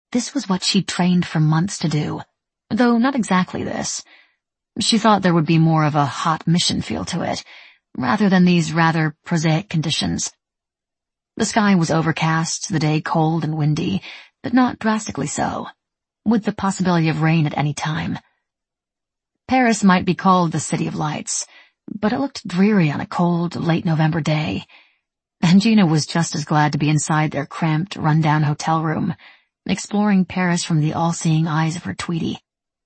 This was what she'd trained for months to do, though not exactly this. She thought there would be more of a hot mission feel to it, rather than these rather prosaic conditions. The sky was overcast, the day cold and windy, but not drastically so, with the possibility of rain at any time. Paris might be called the City of Lights, but it looked dreary on a cold, late November day, and Gina was just as glad to be inside their cramped, run-down hotel room, exploring Paris from the all-seeing eyes of her Tweety.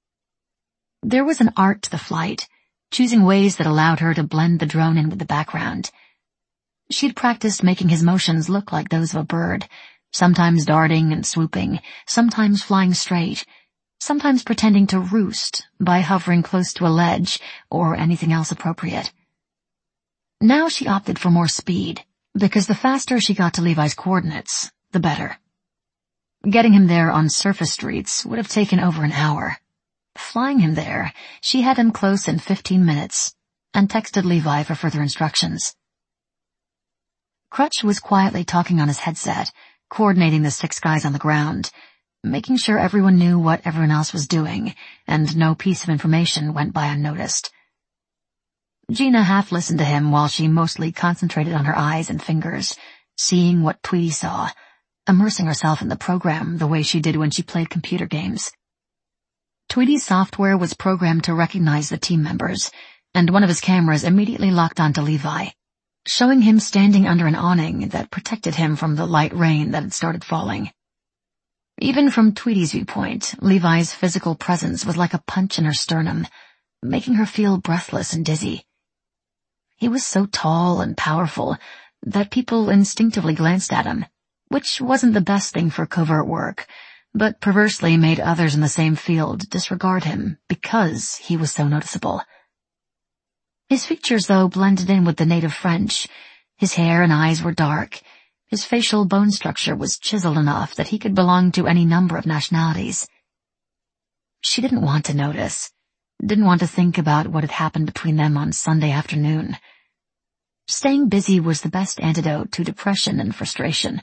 There was an art to the flight, choosing ways that allowed her to blend the drone in with the background. She'd practiced making his motions look like those of a bird, sometimes darting and swooping, sometimes flying straight, sometimes pretending to roost by hovering close to a ledge or anything else appropriate. Now she opted for more speed, because the faster she got to Levi's coordinates, the better. Getting him there on surface streets would have taken over an hour. Flying him there, she had him close in 15 minutes, and texted Levi for further instructions. Crutch was quietly talking on his headset, coordinating the 6 guys on the ground, making sure everyone knew what everyone else was doing, and no piece of information went by unnoticed. Gina half listened to him while she mostly concentrated on her eyes and fingers, seeing what Tweety saw, immersing herself in the program the way she did when she played computer games. Tweety's software was programmed to recognize the team members, and one of his cameras immediately locked onto Levi, showing him standing under an awning that protected him from the light rain that had started falling. Even from Tweety's viewpoint, Levi's physical presence was like a punch in her sternum, making her feel breathless and dizzy. He was so tall and powerful that people instinctively glanced at him, which wasn't the best thing for covert work, but perversely made others in the same field disregard him because he was so noticeable. His features, though, blended in with the native French. His hair and eyes were dark. His facial bone structure was chiseled enough that he could belong to any number of nationalities. She didn't want to notice, didn't want to think about what had happened between them on Sunday afternoon. Staying busy was the best antidote to depression and frustration.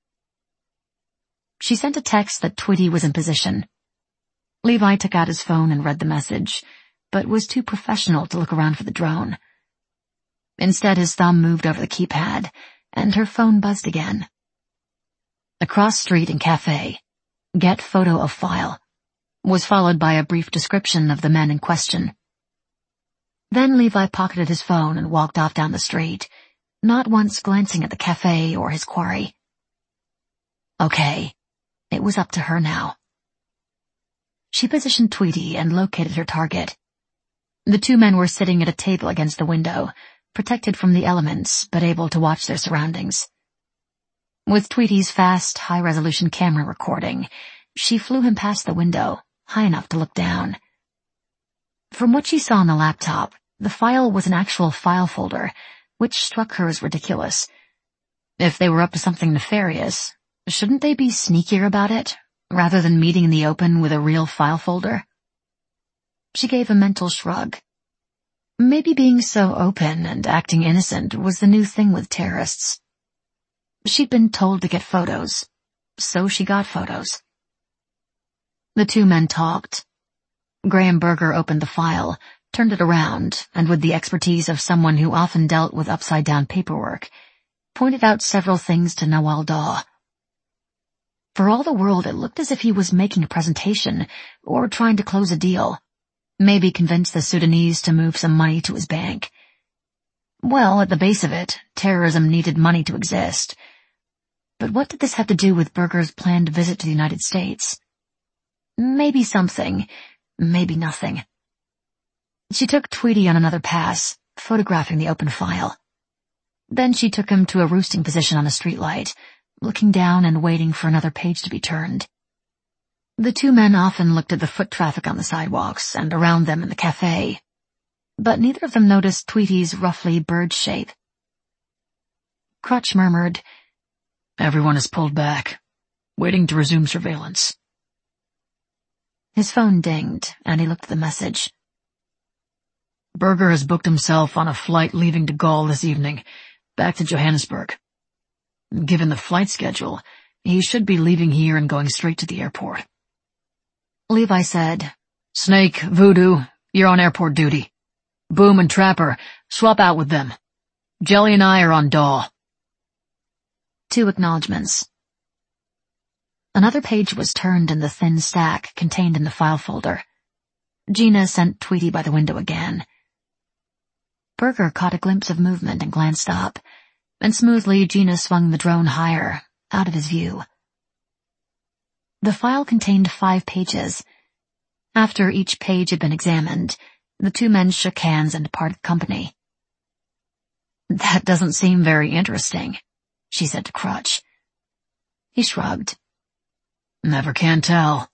She sent a text that Tweety was in position. Levi took out his phone and read the message, but was too professional to look around for the drone. Instead, his thumb moved over the keypad, and her phone buzzed again. Across street in cafe, get photo of file, was followed by a brief description of the men in question. Then Levi pocketed his phone and walked off down the street, not once glancing at the cafe or his quarry. Okay. It was up to her now. She positioned Tweety and located her target. The 2 men were sitting at a table against the window, protected from the elements but able to watch their surroundings. With Tweety's fast, high-resolution camera recording, she flew him past the window, high enough to look down. From what she saw on the laptop, the file was an actual file folder, which struck her as ridiculous. If they were up to something nefarious, shouldn't they be sneakier about it, rather than meeting in the open with a real file folder? She gave a mental shrug. Maybe being so open and acting innocent was the new thing with terrorists. She'd been told to get photos, so she got photos. The 2 men talked. Graham Berger opened the file, turned it around, and with the expertise of someone who often dealt with upside-down paperwork, pointed out several things to Nawal Daw. For all the world, it looked as if he was making a presentation or trying to close a deal, maybe convince the Sudanese to move some money to his bank. Well, at the base of it, terrorism needed money to exist. But what did this have to do with Berger's planned visit to the United States? Maybe something, maybe nothing. She took Tweety on another pass, photographing the open file. Then she took him to a roosting position on a streetlight, looking down and waiting for another page to be turned. The 2 men often looked at the foot traffic on the sidewalks and around them in the cafe, but neither of them noticed Tweety's roughly bird shape. Crutch murmured, "Everyone is pulled back, waiting to resume surveillance." His phone dinged, and he looked at the message. "Berger has booked himself on a flight leaving de Gaulle this evening, back to Johannesburg. Given the flight schedule, He should be leaving here and going straight to the airport. Levi said, Snake, Voodoo, you're on airport duty. Boom and Trapper, swap out with them. Jelly and I are on DAW. 2 acknowledgements. Another page was turned in the thin stack contained in the file folder. Gina sent Tweety by the window again. Berger caught a glimpse of movement and glanced up, and smoothly Gina swung the drone higher, out of his view. The file contained 5 pages. After each page had been examined, the 2 men shook hands and parted company. That doesn't seem very interesting, she said to Crutch. He shrugged. Never can tell.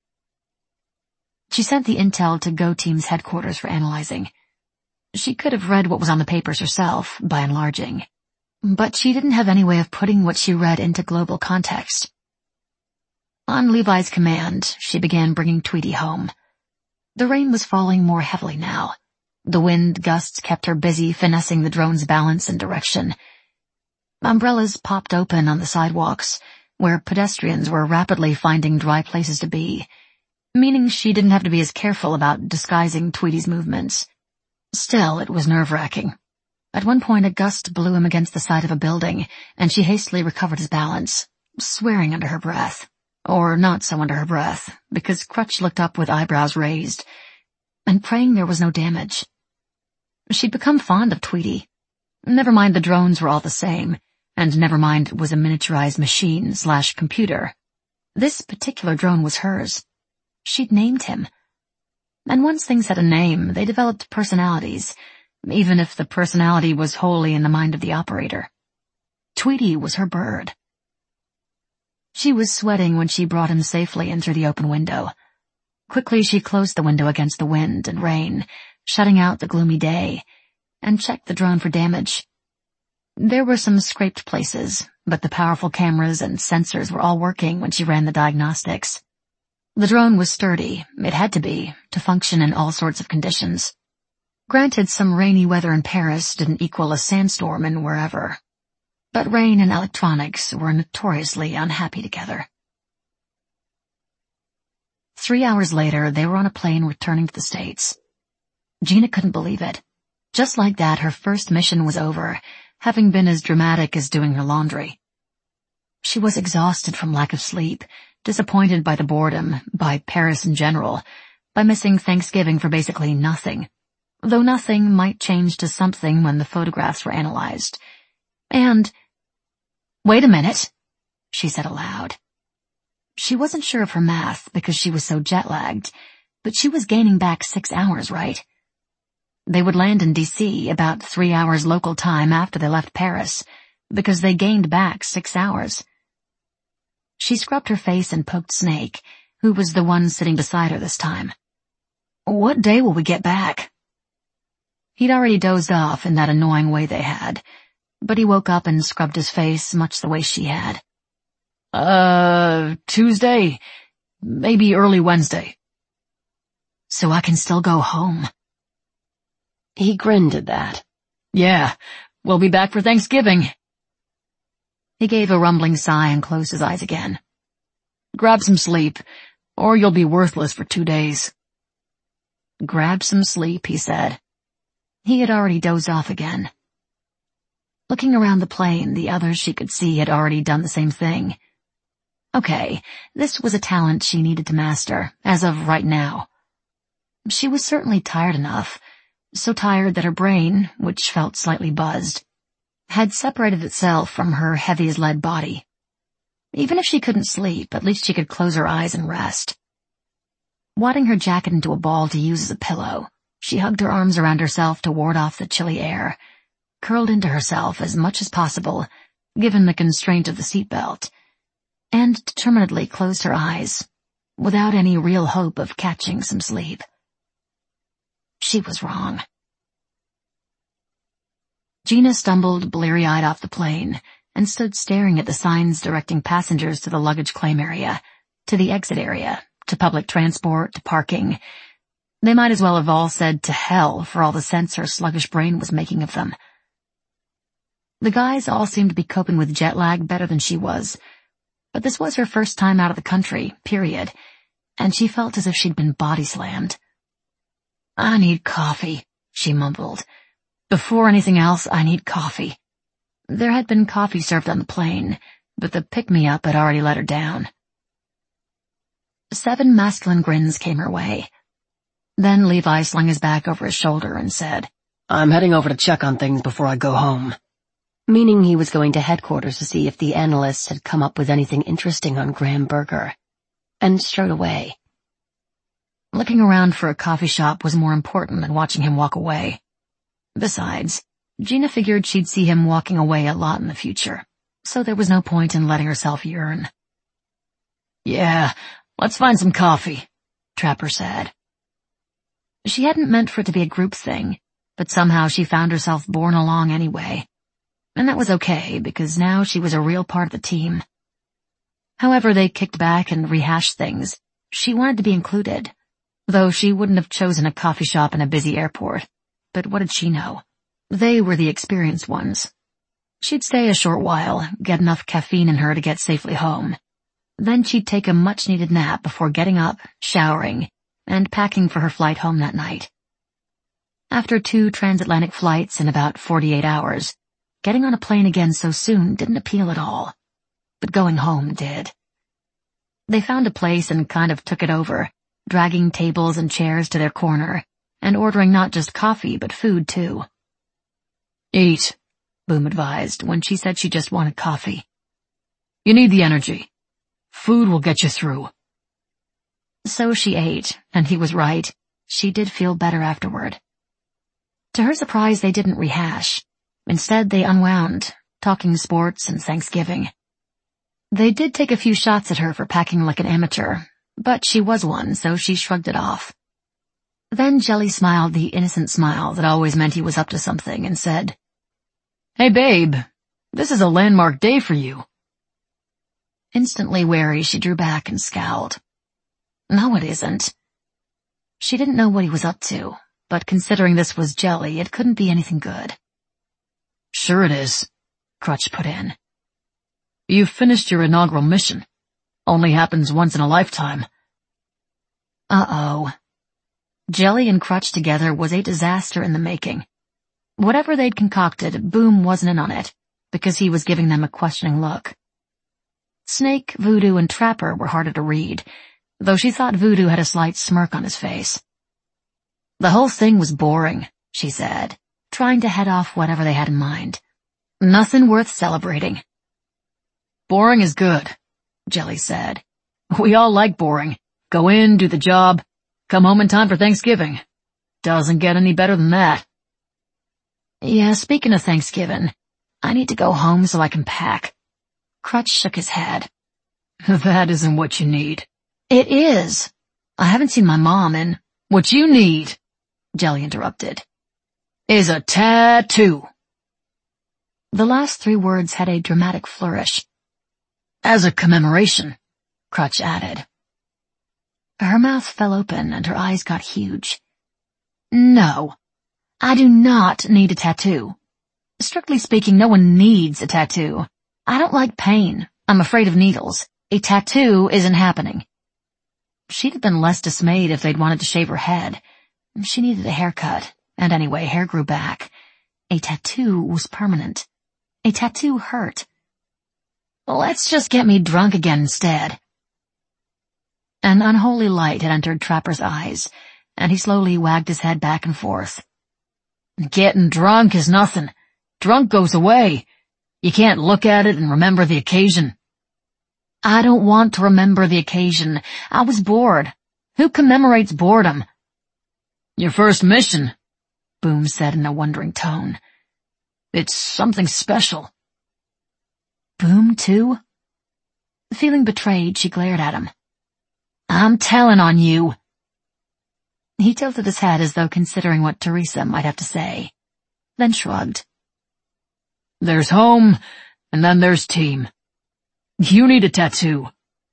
She sent the intel to Go Team's headquarters for analyzing. She could have read what was on the papers herself, by enlarging. But she didn't have any way of putting what she read into global context. On Levi's command, she began bringing Tweety home. The rain was falling more heavily now. The wind gusts kept her busy finessing the drone's balance and direction. Umbrellas popped open on the sidewalks, where pedestrians were rapidly finding dry places to be, meaning she didn't have to be as careful about disguising Tweety's movements. Still, it was nerve-wracking. At one point a gust blew him against the side of a building, and she hastily recovered his balance, swearing under her breath. Or not so under her breath, because Crutch looked up with eyebrows raised, and praying there was no damage. She'd become fond of Tweety. Never mind the drones were all the same, and never mind it was a miniaturized machine/computer. This particular drone was hers. She'd named him. And once things had a name, they developed personalities, even if the personality was wholly in the mind of the operator. Tweety was her bird. She was sweating when she brought him safely in through the open window. Quickly she closed the window against the wind and rain, shutting out the gloomy day, and checked the drone for damage. There were some scraped places, but the powerful cameras and sensors were all working when she ran the diagnostics. The drone was sturdy, it had to be, to function in all sorts of conditions. Granted, some rainy weather in Paris didn't equal a sandstorm in wherever. But rain and electronics were notoriously unhappy together. 3 hours later, they were on a plane returning to the States. Gina couldn't believe it. Just like that, her first mission was over, having been as dramatic as doing her laundry. She was exhausted from lack of sleep, disappointed by the boredom, by Paris in general, by missing Thanksgiving for basically nothing, though nothing might change to something when the photographs were analyzed. And, "Wait a minute," she said aloud. She wasn't sure of her math because she was so jet-lagged, but she was gaining back 6 hours, right? They would land in D.C. about 3 hours local time after they left Paris, because they gained back 6 hours. She scrubbed her face and poked Snake, who was the one sitting beside her this time. "What day will we get back?" He'd already dozed off in that annoying way they had, but he woke up and scrubbed his face much the way she had. Tuesday, maybe early Wednesday." "So I can still go home?" He grinned at that. "Yeah, we'll be back for Thanksgiving." He gave a rumbling sigh and closed his eyes again. "Grab some sleep, or you'll be worthless for 2 days. "Grab some sleep," he said. He had already dozed off again. Looking around the plane, the others she could see had already done the same thing. Okay, this was a talent she needed to master, as of right now. She was certainly tired enough, so tired that her brain, which felt slightly buzzed, had separated itself from her heavy-as-lead body. Even if she couldn't sleep, at least she could close her eyes and rest. Wadding her jacket into a ball to use as a pillow, she hugged her arms around herself to ward off the chilly air, curled into herself as much as possible, given the constraint of the seatbelt, and determinedly closed her eyes, without any real hope of catching some sleep. She was wrong. Gina stumbled bleary-eyed off the plane and stood staring at the signs directing passengers to the luggage claim area, to the exit area, to public transport, to parking. They might as well have all said to hell for all the sense her sluggish brain was making of them. The guys all seemed to be coping with jet lag better than she was. But this was her first time out of the country, period, and she felt as if she'd been body slammed. "I need coffee," she mumbled. "Before anything else, I need coffee." There had been coffee served on the plane, but the pick-me-up had already let her down. 7 masculine grins came her way. Then Levi slung his back over his shoulder and said, "I'm heading over to check on things before I go home." Meaning he was going to headquarters to see if the analysts had come up with anything interesting on Graham Berger. And strode away. Looking around for a coffee shop was more important than watching him walk away. Besides, Gina figured she'd see him walking away a lot in the future, so there was no point in letting herself yearn. "Yeah, let's find some coffee," Trapper said. She hadn't meant for it to be a group thing, but somehow she found herself borne along anyway. And that was okay, because now she was a real part of the team. However they kicked back and rehashed things, she wanted to be included, though she wouldn't have chosen a coffee shop in a busy airport. But what did she know? They were the experienced ones. She'd stay a short while, get enough caffeine in her to get safely home. Then she'd take a much-needed nap before getting up, showering, and packing for her flight home that night. After 2 transatlantic flights in about 48 hours, getting on a plane again so soon didn't appeal at all. But going home did. They found a place and kind of took it over, dragging tables and chairs to their corner, and ordering not just coffee but food too. "Eat," Boom advised when she said she just wanted coffee. "You need the energy. Food will get you through." So she ate, and he was right. She did feel better afterward. To her surprise, they didn't rehash. Instead, they unwound, talking sports and Thanksgiving. They did take a few shots at her for packing like an amateur, but she was one, so she shrugged it off. Then Jelly smiled the innocent smile that always meant he was up to something and said, "Hey babe, this is a landmark day for you." Instantly wary, she drew back and scowled. "No, it isn't." She didn't know what he was up to, but considering this was Jelly, it couldn't be anything good. "Sure it is," Crutch put in. "You've finished your inaugural mission. Only happens once in a lifetime." Uh-oh. Jelly and Crutch together was a disaster in the making. Whatever they'd concocted, Boom wasn't in on it, because he was giving them a questioning look. Snake, Voodoo, and Trapper were harder to read, though she thought Voodoo had a slight smirk on his face. "The whole thing was boring," she said, trying to head off whatever they had in mind. "Nothing worth celebrating." "Boring is good," Jelly said. "We all like boring. Go in, do the job, come home in time for Thanksgiving. Doesn't get any better than that." "Yeah, speaking of Thanksgiving, I need to go home so I can pack." Crutch shook his head. "That isn't what you need." "It is. I haven't seen my mom in—" "What you need," Jelly interrupted, "is a tattoo." The last 3 words had a dramatic flourish. "As a commemoration," Crutch added. Her mouth fell open and her eyes got huge. "No, I do not need a tattoo. Strictly speaking, no one needs a tattoo. I don't like pain. I'm afraid of needles. A tattoo isn't happening." She'd have been less dismayed if they'd wanted to shave her head. She needed a haircut, and anyway, hair grew back. A tattoo was permanent. A tattoo hurt. "Let's just get me drunk again instead." An unholy light had entered Trapper's eyes, and he slowly wagged his head back and forth. "Getting drunk is nothing. Drunk goes away. You can't look at it and remember the occasion." "I don't want to remember the occasion. I was bored. Who commemorates boredom?" "Your first mission," Boom said in a wondering tone. "It's something special." "Boom, too?" Feeling betrayed, she glared at him. "I'm telling on you." He tilted his head as though considering what Teresa might have to say, then shrugged. "There's home, and then there's team. You need a tattoo."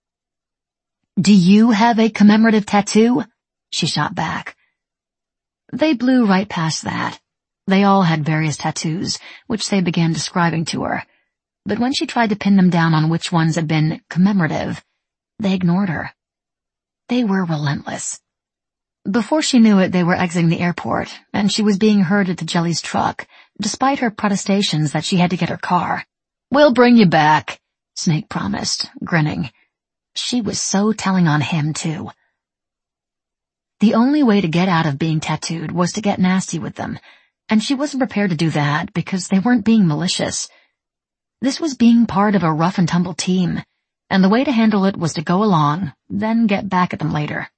"Do you have a commemorative tattoo?" she shot back. They blew right past that. They all had various tattoos, which they began describing to her. but when she tried to pin them down on which ones had been commemorative, they ignored her. They were relentless. Before she knew it, they were exiting the airport, and she was being herded to Jelly's truck, despite her protestations that she had to get her car. "We'll bring you back," Snake promised, grinning. She was so telling on him, too. The only way to get out of being tattooed was to get nasty with them, and she wasn't prepared to do that because they weren't being malicious. This was being part of a rough-and-tumble team, and the way to handle it was to go along, then get back at them later.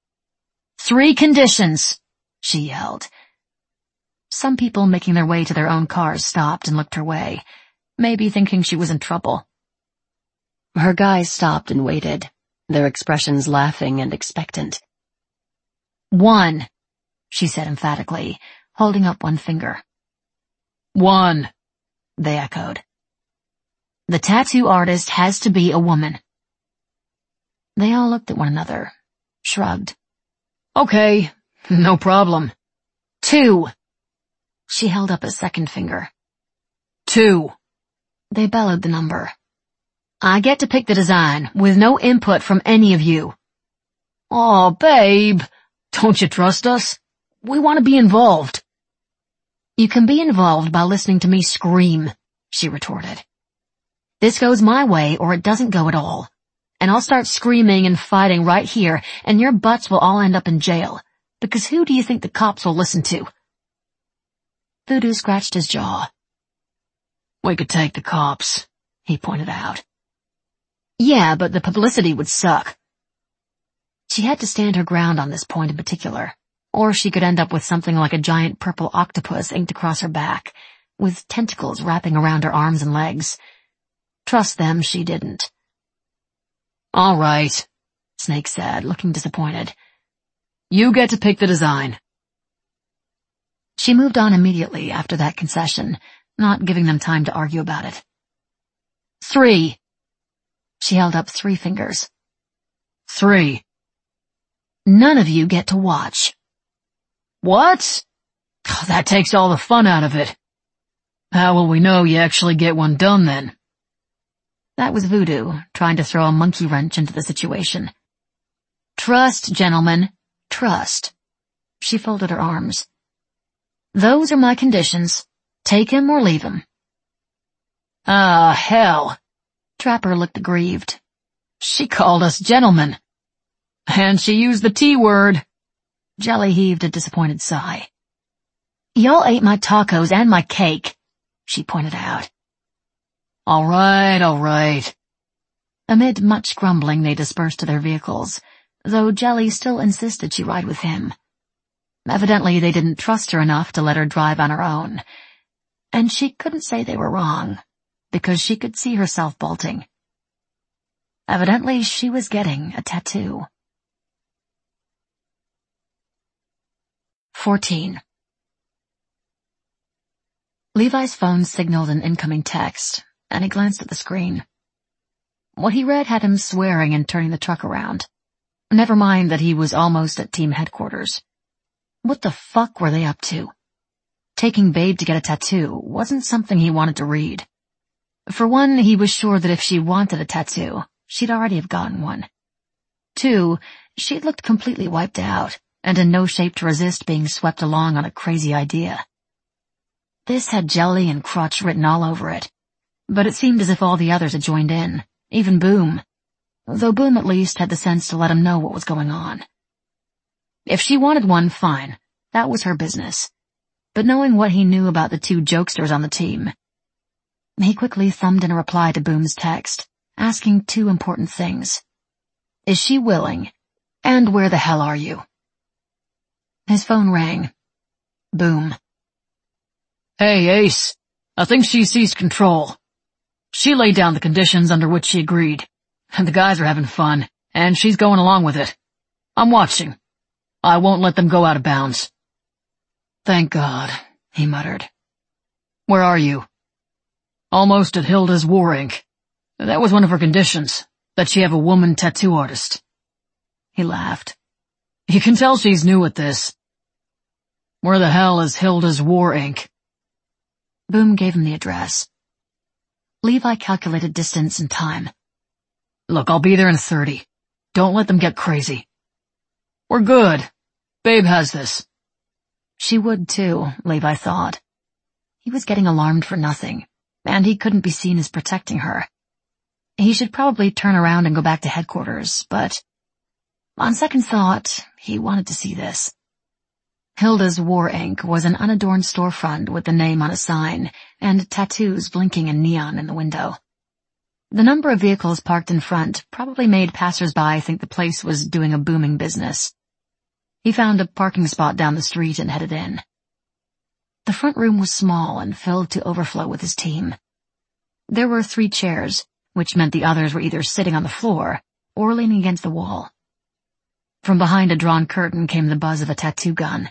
"3 conditions," she yelled. Some people making their way to their own cars stopped and looked her way, maybe thinking she was in trouble. Her guys stopped and waited, their expressions laughing and expectant. 1, she said emphatically, holding up one finger. 1, they echoed. "The tattoo artist has to be a woman." They all looked at one another, shrugged. "Okay, no problem." 2, she held up a second finger. 2, they bellowed the number. "I get to pick the design, with no input from any of you." "Aw, babe, don't you trust us? We want to be involved." "You can be involved by listening to me scream," she retorted. "This goes my way or it doesn't go at all. And I'll start screaming and fighting right here, and your butts will all end up in jail. Because who do you think the cops will listen to?" Voodoo scratched his jaw. "We could take the cops," he pointed out. "Yeah, but the publicity would suck." She had to stand her ground on this point in particular, or she could end up with something like a giant purple octopus inked across her back, with tentacles wrapping around her arms and legs. Trust them, she didn't. "All right," Snake said, looking disappointed. "You get to pick the design." She moved on immediately after that concession, not giving them time to argue about it. 3, she held up 3 fingers. 3. "None of you get to watch." "What? That takes all the fun out of it. How will we know you actually get one done then?" That was Voodoo, trying to throw a monkey wrench into the situation. "Trust, gentlemen, trust." She folded her arms. "Those are my conditions. Take him or leave him." "Ah, hell." Trapper looked aggrieved. "She called us gentlemen. And she used the T-word." Jelly heaved a disappointed sigh. "Y'all ate my tacos and my cake," she pointed out. All right. Amid much grumbling, they dispersed to their vehicles, though Jelly still insisted she ride with him. Evidently, they didn't trust her enough to let her drive on her own. And she couldn't say they were wrong, because she could see herself bolting. Evidently, she was getting a tattoo. 14. Levi's phone signaled an incoming text, and he glanced at the screen. What he read had him swearing and turning the truck around. Never mind that he was almost at team headquarters. What the fuck were they up to? Taking Babe to get a tattoo wasn't something he wanted to read. For one, he was sure that if she wanted a tattoo, she'd already have gotten one. 2, she'd looked completely wiped out, and in no shape to resist being swept along on a crazy idea. This had Jelly and Crutch written all over it, but it seemed as if all the others had joined in, even Boom, though Boom at least had the sense to let him know what was going on. If she wanted one, fine, that was her business. But knowing what he knew about the 2 jokesters on the team, he quickly thumbed in a reply to Boom's text, asking 2 important things. Is she willing? And where the hell are you? His phone rang. Boom. "Hey, Ace, I think she seized control. She laid down the conditions under which she agreed, and the guys are having fun, and she's going along with it. I'm watching. I won't let them go out of bounds." "Thank God," he muttered. "Where are you?" "Almost at Hilda's War Inc. That was one of her conditions, that she have a woman tattoo artist." He laughed. "You can tell she's new at this." "Where the hell is Hilda's War Inc.?" Boom gave him the address. Levi calculated distance and time. Look, I'll be there in 30. Don't let them get crazy. We're good. Babe has this. She would too, Levi thought. He was getting alarmed for nothing, and he couldn't be seen as protecting her. He should probably turn around and go back to headquarters, but on second thought, he wanted to see this. Hilda's War Inc. was an unadorned storefront with the name on a sign and tattoos blinking in neon in the window. The number of vehicles parked in front probably made passers-by think the place was doing a booming business. He found a parking spot down the street and headed in. The front room was small and filled to overflow with his team. There were 3 chairs, which meant the others were either sitting on the floor or leaning against the wall. From behind a drawn curtain came the buzz of a tattoo gun.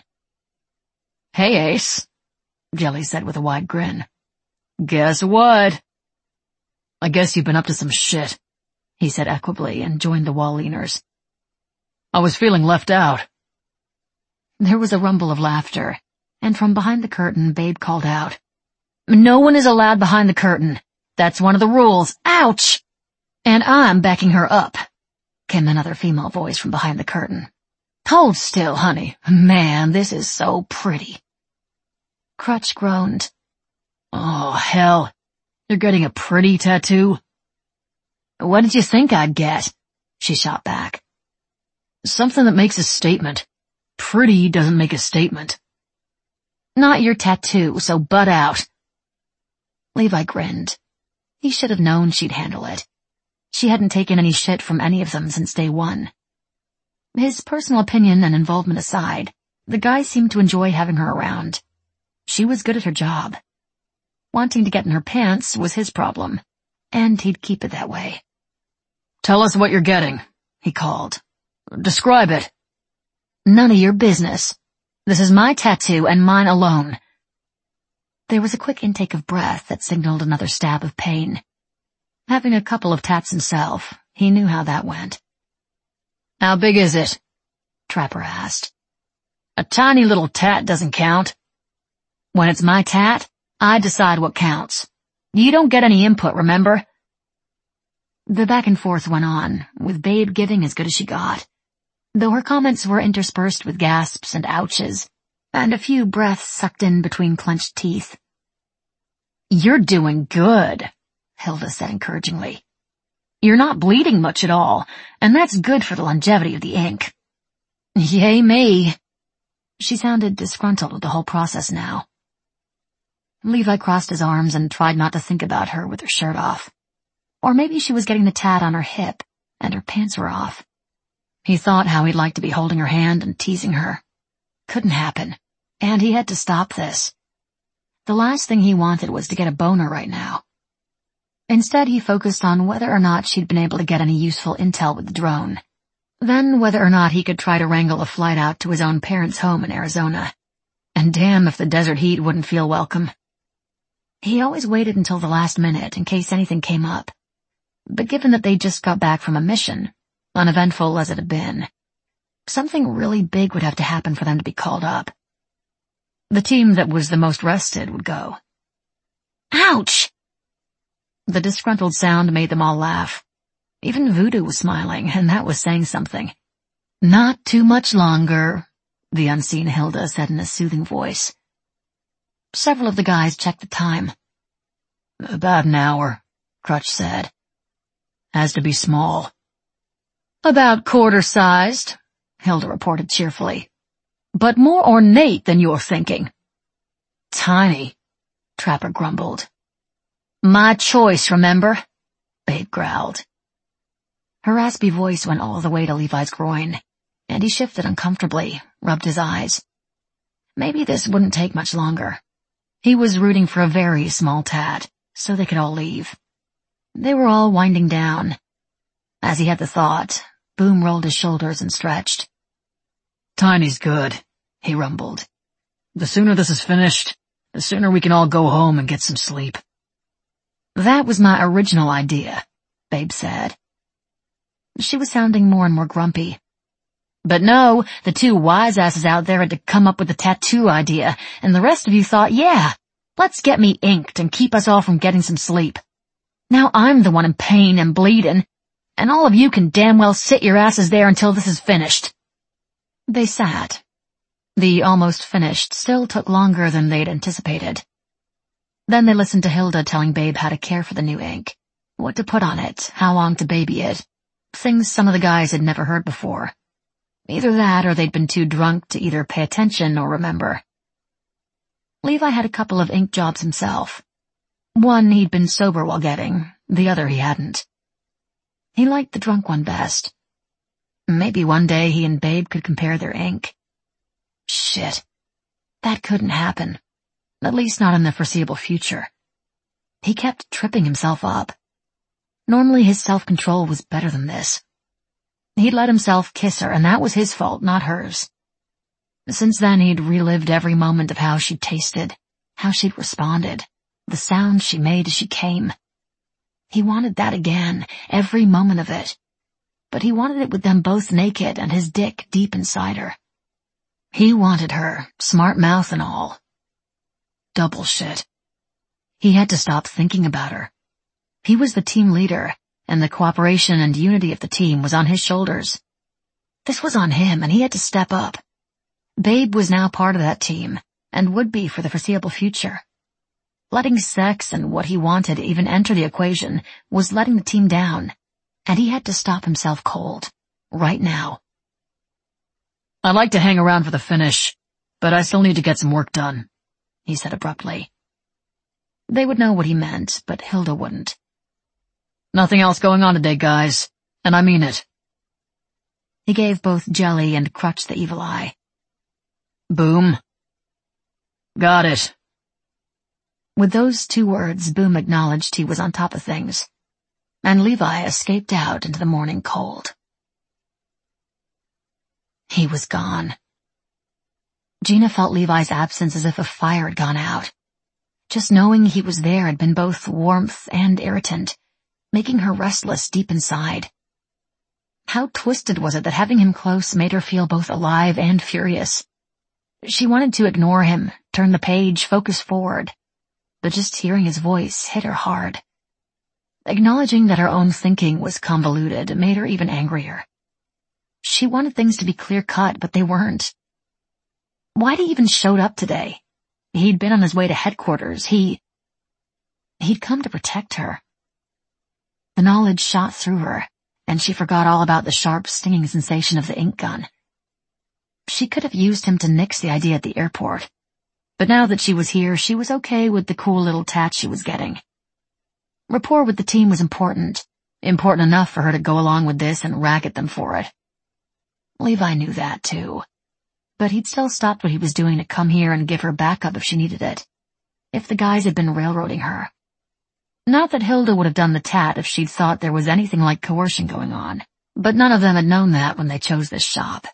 Hey, Ace, Jelly said with a wide grin. Guess what? I guess you've been up to some shit, he said equably and joined the wall leaners. I was feeling left out. There was a rumble of laughter, and from behind the curtain, Babe called out, No one is allowed behind the curtain. That's one of the rules. Ouch! And I'm backing her up, came another female voice from behind the curtain. Hold still, honey. Man, this is so pretty. Crutch groaned. Oh, hell. You're getting a pretty tattoo? What did you think I'd get? She shot back. Something that makes a statement. Pretty doesn't make a statement. Not your tattoo, so butt out. Levi grinned. He should have known she'd handle it. She hadn't taken any shit from any of them since day one. His personal opinion and involvement aside, the guy seemed to enjoy having her around. She was good at her job. Wanting to get in her pants was his problem, and he'd keep it that way. Tell us what you're getting, he called. Describe it. None of your business. This is my tattoo and mine alone. There was a quick intake of breath that signaled another stab of pain. Having a couple of tats himself, he knew how that went. How big is it? Trapper asked. A tiny little tat doesn't count. When it's my tat, I decide what counts. You don't get any input, remember? The back and forth went on, with Babe giving as good as she got, though her comments were interspersed with gasps and ouches, and a few breaths sucked in between clenched teeth. You're doing good, Hilda said encouragingly. You're not bleeding much at all, and that's good for the longevity of the ink. Yay me. She sounded disgruntled with the whole process now. Levi crossed his arms and tried not to think about her with her shirt off. Or maybe she was getting the tat on her hip, and her pants were off. He thought how he'd like to be holding her hand and teasing her. Couldn't happen, and he had to stop this. The last thing he wanted was to get a boner right now. Instead, he focused on whether or not she'd been able to get any useful intel with the drone. Then whether or not he could try to wrangle a flight out to his own parents' home in Arizona. And damn if the desert heat wouldn't feel welcome. He always waited until the last minute in case anything came up. But given that they just got back from a mission, uneventful as it had been, something really big would have to happen for them to be called up. The team that was the most rested would go. Ouch! The disgruntled sound made them all laugh. Even Voodoo was smiling, and that was saying something. Not too much longer, the unseen Hilda said in a soothing voice. Several of the guys checked the time. About an hour, Crutch said. Has to be small. About quarter-sized, Hilda reported cheerfully. But more ornate than you're thinking. Tiny, Trapper grumbled. My choice, remember? Babe growled. Her raspy voice went all the way to Levi's groin, and he shifted uncomfortably, rubbed his eyes. Maybe this wouldn't take much longer. He was rooting for a very small tat, so they could all leave. They were all winding down. As he had the thought, Boom rolled his shoulders and stretched. Tiny's good, he rumbled. The sooner this is finished, the sooner we can all go home and get some sleep. That was my original idea, Babe said. She was sounding more and more grumpy. But no, the two wise asses out there had to come up with the tattoo idea, and the rest of you thought, yeah, let's get me inked and keep us all from getting some sleep. Now I'm the one in pain and bleeding, and all of you can damn well sit your asses there until this is finished." They sat. The almost finished still took longer than they'd anticipated. Then they listened to Hilda telling Babe how to care for the new ink, what to put on it, how long to baby it, things some of the guys had never heard before. Either that or they'd been too drunk to either pay attention or remember. Levi had a couple of ink jobs himself. One he'd been sober while getting, the other he hadn't. He liked the drunk one best. Maybe one day he and Babe could compare their ink. Shit. That couldn't happen. At least not in the foreseeable future. He kept tripping himself up. Normally his self-control was better than this. He'd let himself kiss her, and that was his fault, not hers. Since then he'd relived every moment of how she'd tasted, how she'd responded, the sounds she made as she came. He wanted that again, every moment of it. But he wanted it with them both naked and his dick deep inside her. He wanted her, smart mouth and all. Double shit. He had to stop thinking about her. He was the team leader, and the cooperation and unity of the team was on his shoulders. This was on him, and he had to step up. Babe was now part of that team, and would be for the foreseeable future. Letting sex and what he wanted even enter the equation was letting the team down, and he had to stop himself cold, right now. "I'd like to hang around for the finish, but I still need to get some work done," he said abruptly. They would know what he meant, but Hilda wouldn't. "Nothing else going on today, guys, and I mean it." He gave both Jelly and Crutch the evil eye. "Boom." "Got it." With those 2 words, Boom acknowledged he was on top of things, and Levi escaped out into the morning cold. He was gone. Gina felt Levi's absence as if a fire had gone out. Just knowing he was there had been both warmth and irritant, making her restless deep inside. How twisted was it that having him close made her feel both alive and furious? She wanted to ignore him, turn the page, focus forward, but just hearing his voice hit her hard. Acknowledging that her own thinking was convoluted made her even angrier. She wanted things to be clear-cut, but they weren't. Why'd he even showed up today? He'd been on his way to headquarters. He'd come to protect her. The knowledge shot through her, and she forgot all about the sharp, stinging sensation of the ink gun. She could have used him to nix the idea at the airport, but now that she was here, she was okay with the cool little tat she was getting. Rapport with the team was important enough for her to go along with this and rag at them for it. Levi knew that, too. But he'd still stopped what he was doing to come here and give her backup if she needed it. If the guys had been railroading her. Not that Hilda would have done the tat if she'd thought there was anything like coercion going on, but none of them had known that when they chose this shop.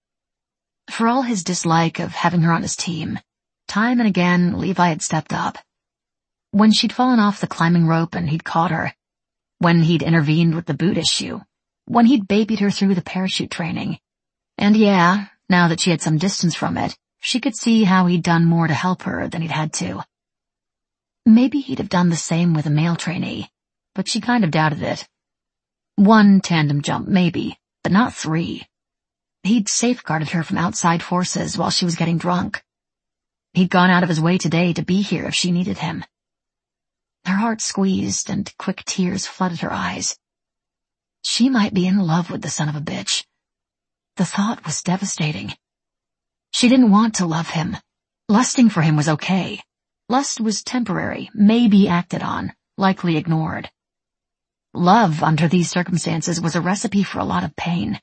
For all his dislike of having her on his team, time and again Levi had stepped up. When she'd fallen off the climbing rope and he'd caught her, when he'd intervened with the boot issue, when he'd babied her through the parachute training. And yeah, now that she had some distance from it, she could see how he'd done more to help her than he'd had to. Maybe he'd have done the same with a male trainee, but she kind of doubted it. 1 tandem jump, maybe, but not 3. He'd safeguarded her from outside forces while she was getting drunk. He'd gone out of his way today to be here if she needed him. Her heart squeezed and quick tears flooded her eyes. She might be in love with the son of a bitch. The thought was devastating. She didn't want to love him. Lusting for him was okay. Lust was temporary, maybe acted on, likely ignored. Love, under these circumstances, was a recipe for a lot of pain.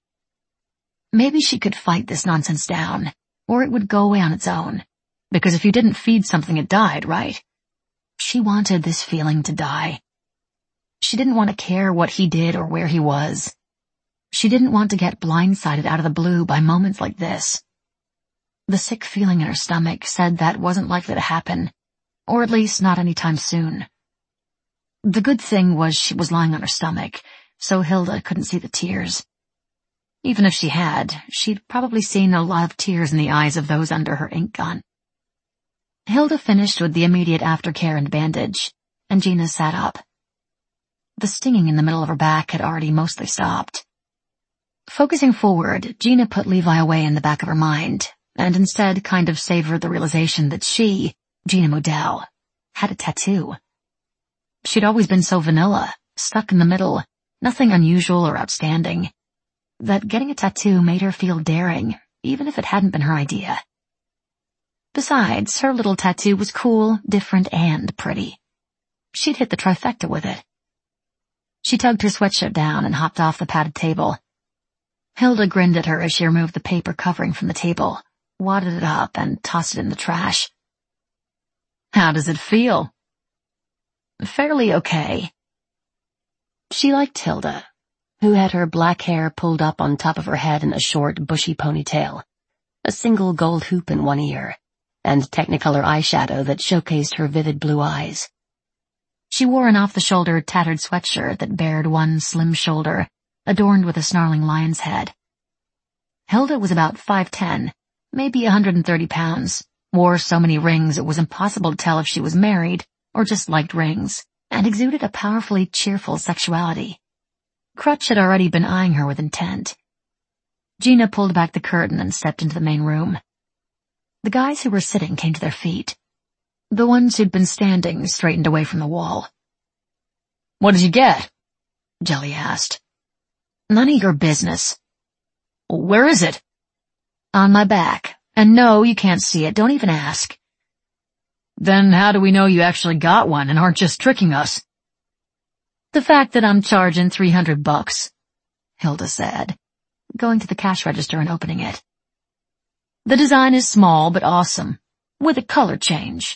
Maybe she could fight this nonsense down, or it would go away on its own. Because if you didn't feed something, it died, right? She wanted this feeling to die. She didn't want to care what he did or where he was. She didn't want to get blindsided out of the blue by moments like this. The sick feeling in her stomach said that wasn't likely to happen, or at least not anytime soon. The good thing was she was lying on her stomach, so Hilda couldn't see the tears. Even if she had, she'd probably seen a lot of tears in the eyes of those under her ink gun. Hilda finished with the immediate aftercare and bandage, and Gina sat up. The stinging in the middle of her back had already mostly stopped. Focusing forward, Gina put Levi away in the back of her mind, and instead kind of savored the realization that she, Gina Modell, had a tattoo. She'd always been so vanilla, stuck in the middle, nothing unusual or outstanding, that getting a tattoo made her feel daring, even if it hadn't been her idea. Besides, her little tattoo was cool, different, and pretty. She'd hit the trifecta with it. She tugged her sweatshirt down and hopped off the padded table. Hilda grinned at her as she removed the paper covering from the table, wadded it up, and tossed it in the trash. "How does it feel?" "Fairly okay." She liked Hilda, who had her black hair pulled up on top of her head in a short, bushy ponytail, a single gold hoop in one ear, and Technicolor eyeshadow that showcased her vivid blue eyes. She wore an off-the-shoulder tattered sweatshirt that bared one slim shoulder, adorned with a snarling lion's head. Hilda was about 5'10", maybe 130 pounds, wore so many rings it was impossible to tell if she was married or just liked rings, and exuded a powerfully cheerful sexuality. Crutch had already been eyeing her with intent. Gina pulled back the curtain and stepped into the main room. The guys who were sitting came to their feet. The ones who'd been standing straightened away from the wall. "What did you get?" Jelly asked. "None of your business." "Where is it?" "On my back. And no, you can't see it. Don't even ask." "Then how do we know you actually got one and aren't just tricking us?" "The fact that I'm charging $300, Hilda said, going to the cash register and opening it. "The design is small but awesome, with a color change."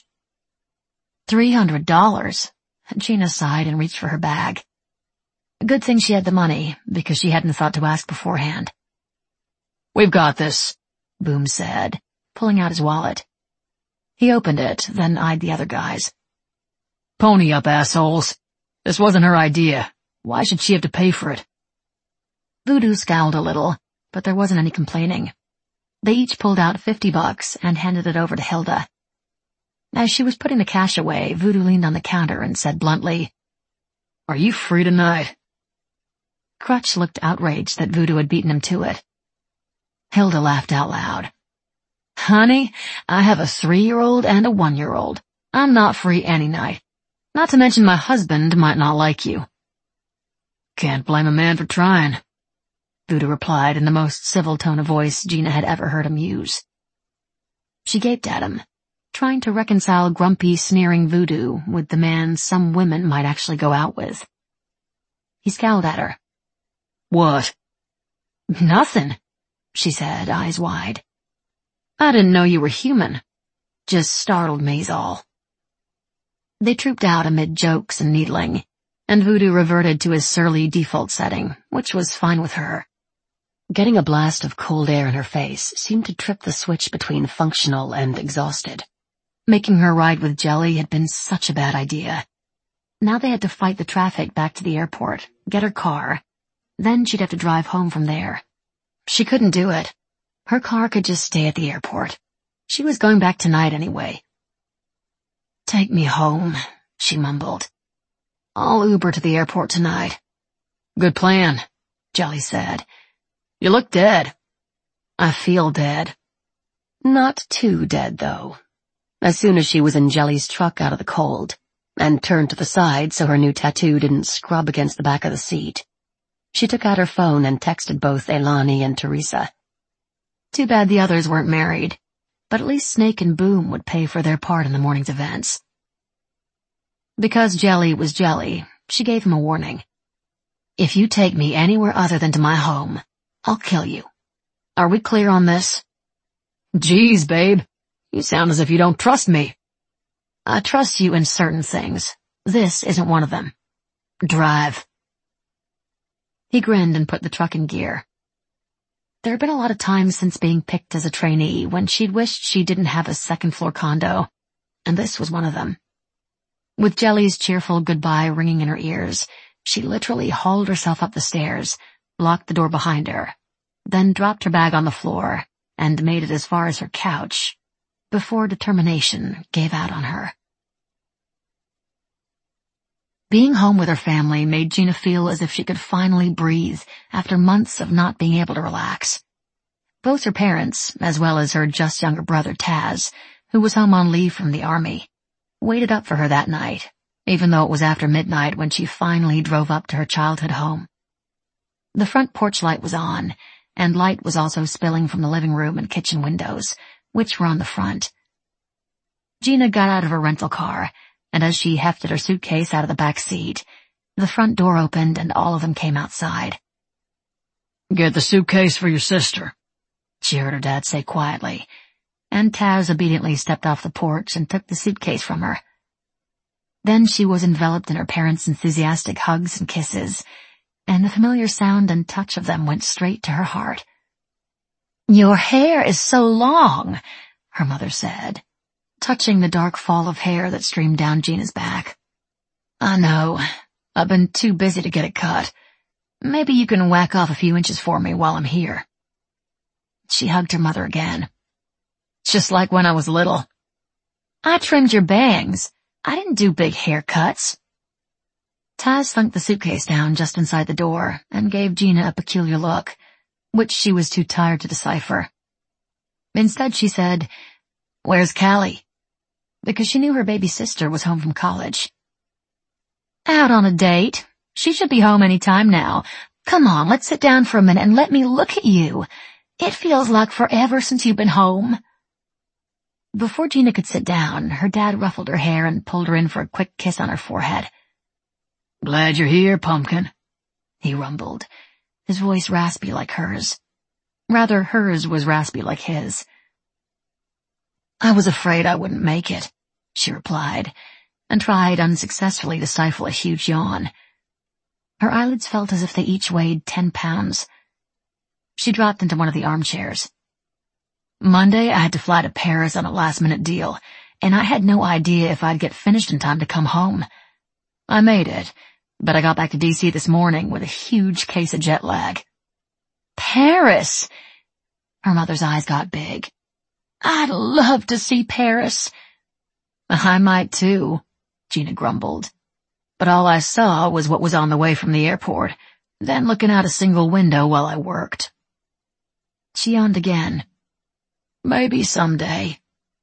$300. Gina sighed and reached for her bag. Good thing she had the money, because she hadn't thought to ask beforehand. "We've got this," Boom said, pulling out his wallet. He opened it, then eyed the other guys. "Pony up, assholes. This wasn't her idea. Why should she have to pay for it?" Voodoo scowled a little, but there wasn't any complaining. They each pulled out $50 and handed it over to Hilda. As she was putting the cash away, Voodoo leaned on the counter and said bluntly, "Are you free tonight?" Crutch looked outraged that Voodoo had beaten him to it. Hilda laughed out loud. "Honey, I have a 3-year-old and a 1-year-old. I'm not free any night. Not to mention my husband might not like you." "Can't blame a man for trying," Voodoo replied in the most civil tone of voice Gina had ever heard him use. She gaped at him, trying to reconcile grumpy, sneering Voodoo with the man some women might actually go out with. He scowled at her. "What?" "Nothing," she said, eyes wide. "I didn't know you were human. Just startled me's all." They trooped out amid jokes and needling, and Voodoo reverted to his surly default setting, which was fine with her. Getting a blast of cold air in her face seemed to trip the switch between functional and exhausted. Making her ride with Jelly had been such a bad idea. Now they had to fight the traffic back to the airport, get her car. Then she'd have to drive home from there. She couldn't do it. Her car could just stay at the airport. She was going back tonight anyway. "Take me home," she mumbled. "I'll Uber to the airport tonight." "Good plan," Jelly said. "You look dead." "I feel dead." Not too dead, though. As soon as she was in Jelly's truck out of the cold, and turned to the side so her new tattoo didn't scrub against the back of the seat, she took out her phone and texted both Elani and Teresa. Too bad the others weren't married, but at least Snake and Boom would pay for their part in the morning's events. Because Jelly was Jelly, she gave him a warning. "If you take me anywhere other than to my home, I'll kill you. Are we clear on this?" "Geez, babe, you sound as if you don't trust me." "I trust you in certain things. This isn't one of them. Drive." He grinned and put the truck in gear. There had been a lot of times since being picked as a trainee when she'd wished she didn't have a second-floor condo, and this was one of them. With Jelly's cheerful goodbye ringing in her ears, she literally hauled herself up the stairs, locked the door behind her, then dropped her bag on the floor and made it as far as her couch, before determination gave out on her. Being home with her family made Gina feel as if she could finally breathe after months of not being able to relax. Both her parents, as well as her just younger brother Taz, who was home on leave from the army, waited up for her that night, even though it was after midnight when she finally drove up to her childhood home. The front porch light was on, and light was also spilling from the living room and kitchen windows, which were on the front. Gina got out of her rental car, and as she hefted her suitcase out of the back seat, the front door opened and all of them came outside. "Get the suitcase for your sister," she heard her dad say quietly, and Taz obediently stepped off the porch and took the suitcase from her. Then she was enveloped in her parents' enthusiastic hugs and kisses, and the familiar sound and touch of them went straight to her heart. "Your hair is so long," her mother said, touching the dark fall of hair that streamed down Gina's back. "I know. I've been too busy to get it cut. Maybe you can whack off a few inches for me while I'm here." She hugged her mother again. "Just like when I was little." "I trimmed your bangs. I didn't do big haircuts." Taz thunked the suitcase down just inside the door and gave Gina a peculiar look, which she was too tired to decipher. Instead she said, "Where's Callie?" because she knew her baby sister was home from college. "Out on a date. She should be home any time now. Come on, let's sit down for a minute and let me look at you. It feels like forever since you've been home." Before Gina could sit down, her dad ruffled her hair and pulled her in for a quick kiss on her forehead. "Glad you're here, Pumpkin," he rumbled, his voice raspy like hers. Rather, hers was raspy like his. "I was afraid I wouldn't make it," she replied, and tried unsuccessfully to stifle a huge yawn. Her eyelids felt as if they each weighed 10 pounds. She dropped into one of the armchairs. "Monday I had to fly to Paris on a last-minute deal, and I had no idea if I'd get finished in time to come home. I made it, but I got back to D.C. this morning with a huge case of jet lag." "Paris!" Her mother's eyes got big. "I'd love to see Paris." "I might too," Gina grumbled. "But all I saw was what was on the way from the airport, then looking out a single window while I worked." She yawned again. "Maybe someday."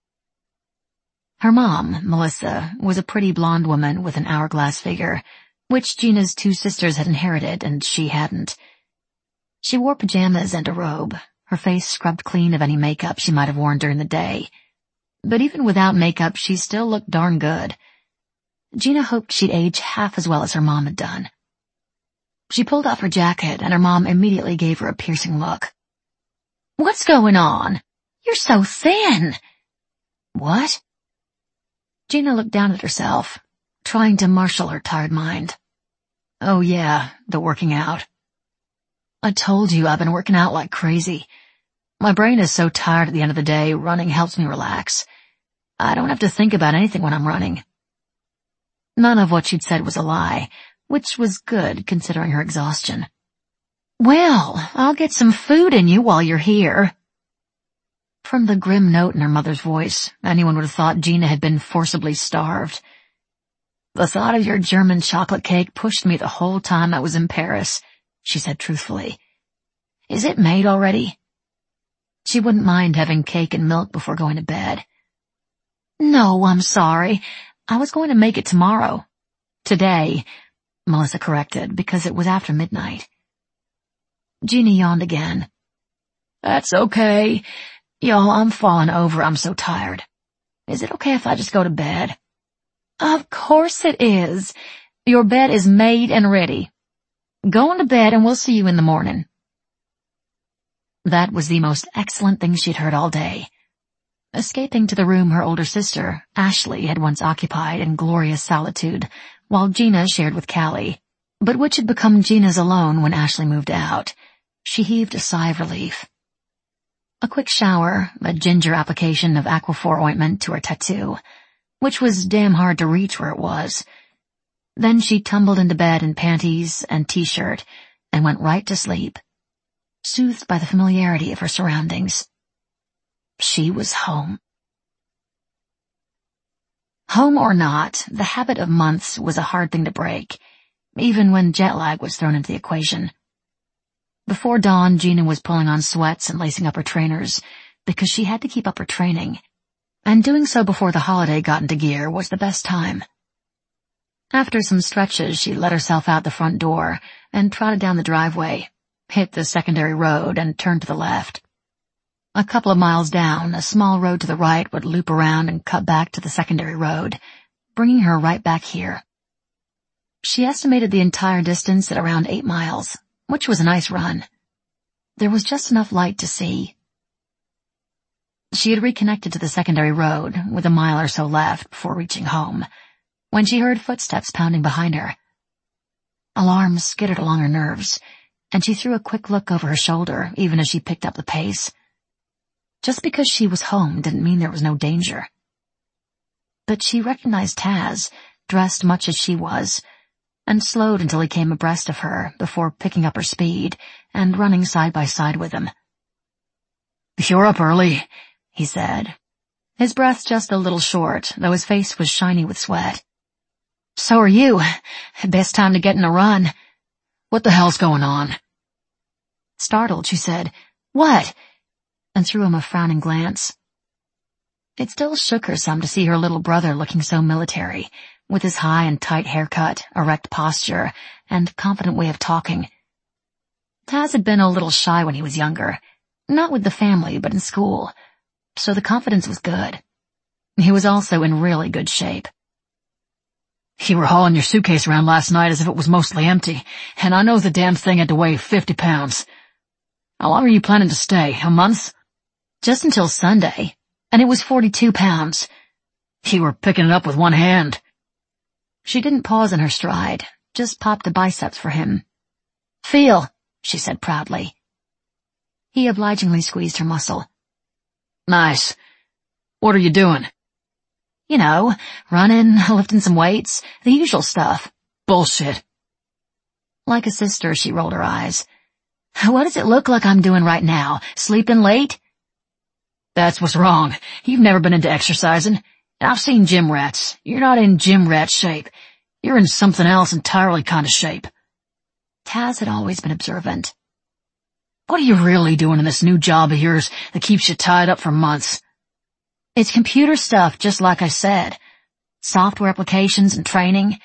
Her mom, Melissa, was a pretty blonde woman with an hourglass figure, which Gina's two sisters had inherited and she hadn't. She wore pajamas and a robe, her face scrubbed clean of any makeup she might have worn during the day. But even without makeup, she still looked darn good. Gina hoped she'd age half as well as her mom had done. She pulled off her jacket and her mom immediately gave her a piercing look. "What's going on? You're so thin." "What?" Gina looked down at herself, trying to marshal her tired mind. "Oh yeah, the working out. I told you I've been working out like crazy. My brain is so tired at the end of the day, running helps me relax. I don't have to think about anything when I'm running." None of what she'd said was a lie, which was good considering her exhaustion. "Well, I'll get some food in you while you're here." From the grim note in her mother's voice, anyone would have thought Gina had been forcibly starved. "The thought of your German chocolate cake pushed me the whole time I was in Paris," she said truthfully. "Is it made already?" She wouldn't mind having cake and milk before going to bed. "No, I'm sorry. I was going to make it tomorrow." "Today," Melissa corrected, because it was after midnight. Gina yawned again. "That's okay. Y'all, I'm falling over. I'm so tired. Is it okay if I just go to bed?" "Of course it is. Your bed is made and ready. Go on to bed and we'll see you in the morning." That was the most excellent thing she'd heard all day. Escaping to the room her older sister, Ashley, had once occupied in glorious solitude, while Gina shared with Callie, but which had become Gina's alone when Ashley moved out, she heaved a sigh of relief. A quick shower, a ginger application of Aquaphor ointment to her tattoo, which was damn hard to reach where it was. Then she tumbled into bed in panties and t-shirt and went right to sleep, soothed by the familiarity of her surroundings. She was home. Home or not, the habit of months was a hard thing to break, even when jet lag was thrown into the equation. Before dawn, Gina was pulling on sweats and lacing up her trainers, because she had to keep up her training, and doing so before the holiday got into gear was the best time. After some stretches, she let herself out the front door and trotted down the driveway, hit the secondary road, and turned to the left. A couple of miles down, a small road to the right would loop around and cut back to the secondary road, bringing her right back here. She estimated the entire distance at around 8 miles, which was a nice run. There was just enough light to see. She had reconnected to the secondary road, with a mile or so left before reaching home, when she heard footsteps pounding behind her. Alarm skittered along her nerves, and she threw a quick look over her shoulder even as she picked up the pace. Just because she was home didn't mean there was no danger. But she recognized Taz, dressed much as she was, and slowed until he came abreast of her before picking up her speed and running side by side with him. "You're up early," he said, his breath just a little short, though his face was shiny with sweat. "So are you. Best time to get in a run. What the hell's going on?" Startled, she said, "What?" and threw him a frowning glance. It still shook her some to see her little brother looking so military, with his high and tight haircut, erect posture, and confident way of talking. Taz had been a little shy when he was younger, not with the family, but in school, so the confidence was good. He was also in really good shape. "You were hauling your suitcase around last night as if it was mostly empty, and I know the damn thing had to weigh 50 pounds. How long are you planning to stay? A month?" "Just until Sunday, and it was 42 pounds. "You were picking it up with one hand." She didn't pause in her stride, just popped the biceps for him. "Feel," she said proudly. He obligingly squeezed her muscle. "Nice. What are you doing?" "You know, running, lifting some weights, the usual stuff." "Bullshit." Like a sister, she rolled her eyes. "What does it look like I'm doing right now? Sleeping late?" "That's what's wrong. You've never been into exercising. And I've seen gym rats. You're not in gym rat shape. You're in something else entirely kind of shape." Taz had always been observant. "What are you really doing in this new job of yours that keeps you tied up for months?" "It's computer stuff, just like I said. Software applications and training."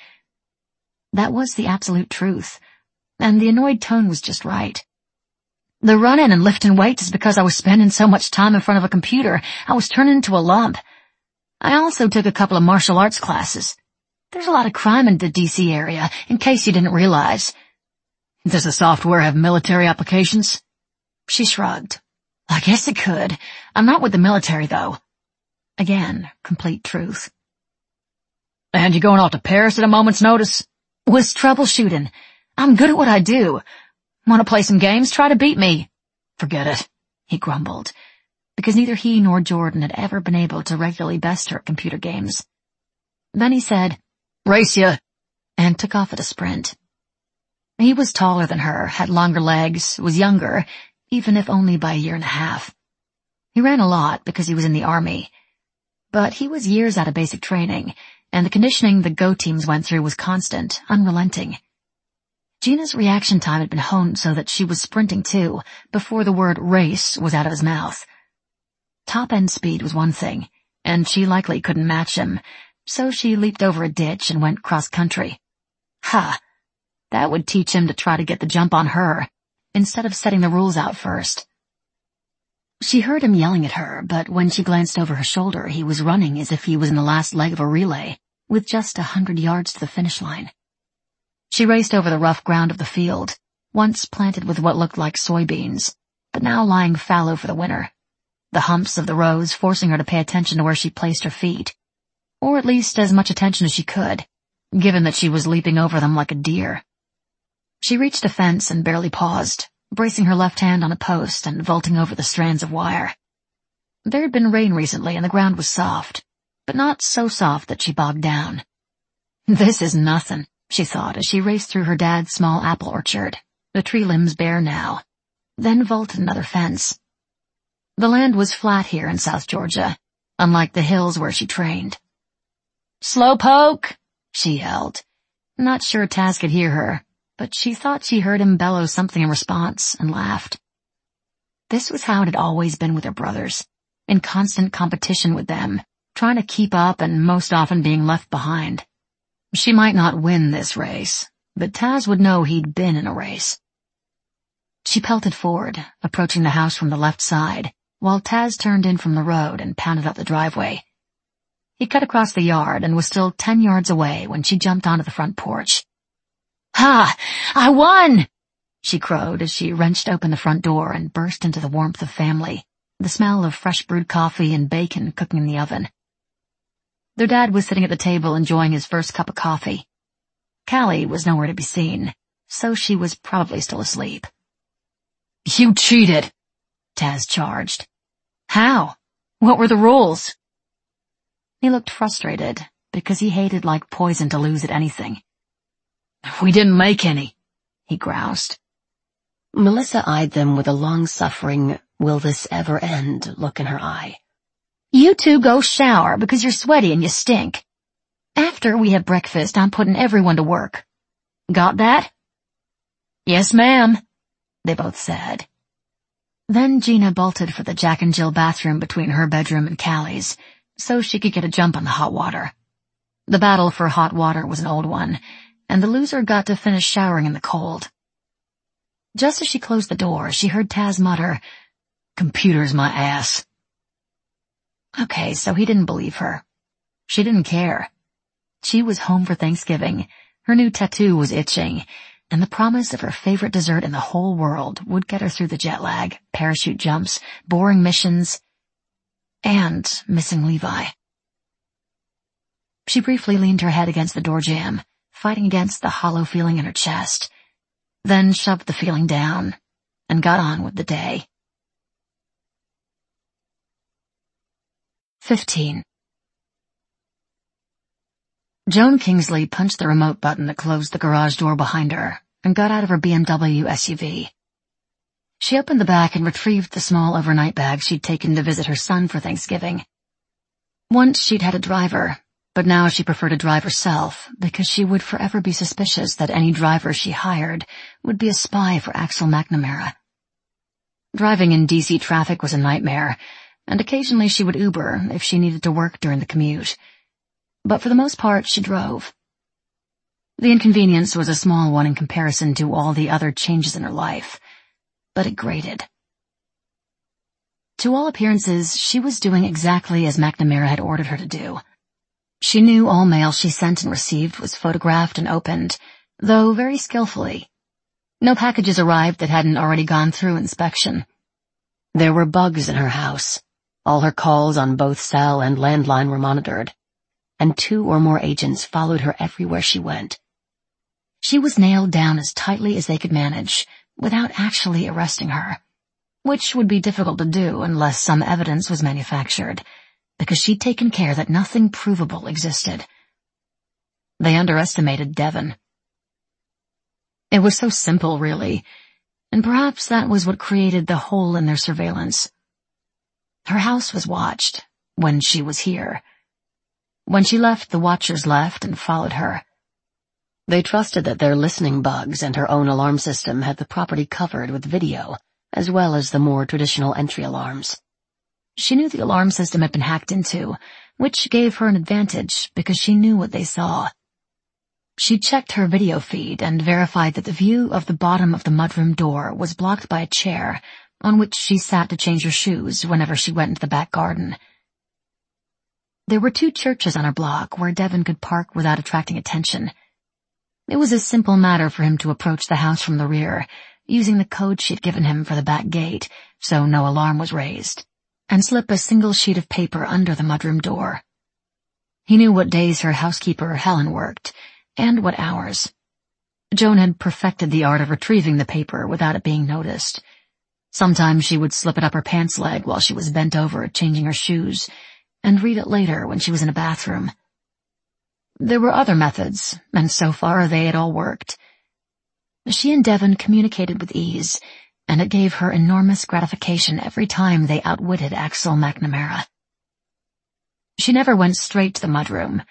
That was the absolute truth, and the annoyed tone was just right. "The running and lifting weights is because I was spending so much time in front of a computer, I was turning into a lump. I also took a couple of martial arts classes. There's a lot of crime in the D.C. area, in case you didn't realize." "Does the software have military applications?" She shrugged. "I guess it could. I'm not with the military, though." Again, complete truth. "And you going off to Paris at a moment's notice?" "Was troubleshooting. I'm good at what I do. Want to play some games? Try to beat me." "Forget it," he grumbled, because neither he nor Jordan had ever been able to regularly best her at computer games. Then he said, "Race ya," and took off at a sprint. He was taller than her, had longer legs, was younger, even if only by a year and a half. He ran a lot because he was in the Army, but he was years out of basic training, and the conditioning the Go teams went through was constant, unrelenting. Gina's reaction time had been honed so that she was sprinting too, before the word race was out of his mouth. Top-end speed was one thing, and she likely couldn't match him, so she leaped over a ditch and went cross-country. Ha! That would teach him to try to get the jump on her, instead of setting the rules out first. She heard him yelling at her, but when she glanced over her shoulder, he was running as if he was in the last leg of a relay, with just 100 yards to the finish line. She raced over the rough ground of the field, once planted with what looked like soybeans, but now lying fallow for the winter, the humps of the rows forcing her to pay attention to where she placed her feet, or at least as much attention as she could, given that she was leaping over them like a deer. She reached a fence and barely paused, bracing her left hand on a post and vaulting over the strands of wire. There had been rain recently and the ground was soft, but not so soft that she bogged down. This is nothing, she thought as she raced through her dad's small apple orchard, the tree limbs bare now, then vaulted another fence. The land was flat here in South Georgia, unlike the hills where she trained. "Slowpoke!" she yelled. Not sure Taz could hear her, but she thought she heard him bellow something in response and laughed. This was how it had always been with her brothers, in constant competition with them, trying to keep up and most often being left behind. She might not win this race, but Taz would know he'd been in a race. She pelted forward, approaching the house from the left side, while Taz turned in from the road and pounded up the driveway. He cut across the yard and was still 10 yards away when she jumped onto the front porch. "Ha! I won!" she crowed as she wrenched open the front door and burst into the warmth of family, the smell of fresh brewed coffee and bacon cooking in the oven. Their dad was sitting at the table enjoying his first cup of coffee. Callie was nowhere to be seen, so she was probably still asleep. "You cheated," Taz charged. "How? What were the rules?" He looked frustrated, because he hated like poison to lose at anything. "We didn't make any," he groused. Melissa eyed them with a long-suffering, will this ever end look in her eye. "You two go shower because you're sweaty and you stink. After we have breakfast, I'm putting everyone to work. Got that?" "Yes, ma'am," they both said. Then Gina bolted for the Jack and Jill bathroom between her bedroom and Callie's, so she could get a jump on the hot water. The battle for hot water was an old one, and the loser got to finish showering in the cold. Just as she closed the door, she heard Taz mutter, "Computer's my ass." Okay, so he didn't believe her. She didn't care. She was home for Thanksgiving, her new tattoo was itching, and the promise of her favorite dessert in the whole world would get her through the jet lag, parachute jumps, boring missions, and missing Levi. She briefly leaned her head against the door jamb, fighting against the hollow feeling in her chest, then shoved the feeling down and got on with the day. 15. Joan Kingsley punched the remote button that closed the garage door behind her and got out of her BMW SUV. She opened the back and retrieved the small overnight bag she'd taken to visit her son for Thanksgiving. Once she'd had a driver, but now she preferred to drive herself because she would forever be suspicious that any driver she hired would be a spy for Axel McNamara. Driving in D.C. traffic was a nightmare, and occasionally she would Uber if she needed to work during the commute. But for the most part, she drove. The inconvenience was a small one in comparison to all the other changes in her life, but it grated. To all appearances, she was doing exactly as McNamara had ordered her to do. She knew all mail she sent and received was photographed and opened, though very skillfully. No packages arrived that hadn't already gone through inspection. There were bugs in her house. All her calls on both cell and landline were monitored, and 2 or more agents followed her everywhere she went. She was nailed down as tightly as they could manage, without actually arresting her, which would be difficult to do unless some evidence was manufactured, because she'd taken care that nothing provable existed. They underestimated Devon. It was so simple, really, and perhaps that was what created the hole in their surveillance. Her house was watched when she was here. When she left, the watchers left and followed her. They trusted that their listening bugs and her own alarm system had the property covered with video, as well as the more traditional entry alarms. She knew the alarm system had been hacked into, which gave her an advantage because she knew what they saw. She checked her video feed and verified that the view of the bottom of the mudroom door was blocked by a chair on which she sat to change her shoes whenever she went into the back garden. There were 2 churches on her block where Devon could park without attracting attention. It was a simple matter for him to approach the house from the rear, using the code she'd given him for the back gate, so no alarm was raised, and slip a single sheet of paper under the mudroom door. He knew what days her housekeeper, Helen, worked, and what hours. Joan had perfected the art of retrieving the paper without it being noticed. Sometimes she would slip it up her pants leg while she was bent over changing her shoes, and read it later when she was in a bathroom. There were other methods, and so far they had all worked. She and Devon communicated with ease, and it gave her enormous gratification every time they outwitted Axel McNamara. She never went straight to the mudroom.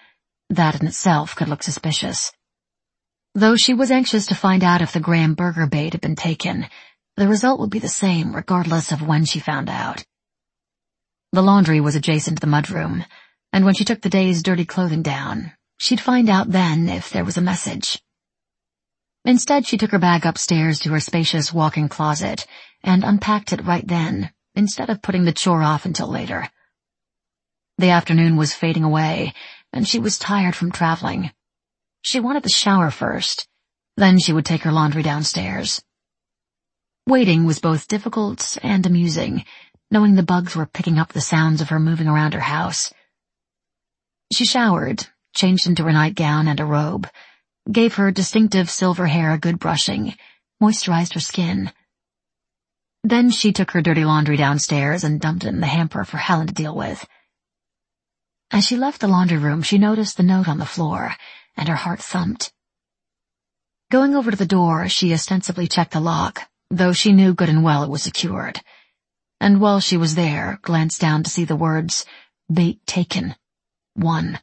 That in itself could look suspicious. Though she was anxious to find out if the Graham burger bait had been taken, the result would be the same regardless of when she found out. The laundry was adjacent to the mudroom, and when she took the day's dirty clothing down, she'd find out then if there was a message. Instead, she took her bag upstairs to her spacious walk-in closet and unpacked it right then, instead of putting the chore off until later. The afternoon was fading away, and she was tired from traveling. She wanted to shower first, then she would take her laundry downstairs. Waiting was both difficult and amusing, knowing the bugs were picking up the sounds of her moving around her house. She showered, changed into her nightgown and a robe, gave her distinctive silver hair a good brushing, moisturized her skin. Then she took her dirty laundry downstairs and dumped it in the hamper for Helen to deal with. As she left the laundry room, she noticed the note on the floor, and her heart thumped. Going over to the door, she ostensibly checked the lock, though she knew good and well it was secured. And while she was there, glanced down to see the words, "Bait taken. 1."